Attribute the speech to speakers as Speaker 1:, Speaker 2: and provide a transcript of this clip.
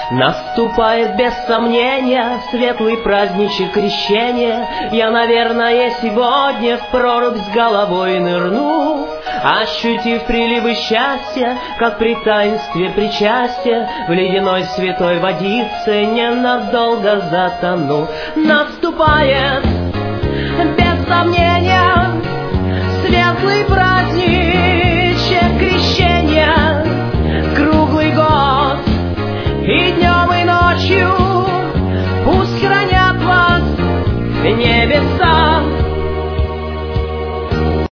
Speaker 1: Наступает без сомнения светлый праздничек крещения. Я, наверное, сегодня в прорубь с головой нырну, ощутив приливы счастья, как при таинстве причастия, в ледяной святой водице ненадолго затону. Наступает без сомнения светлый праздничек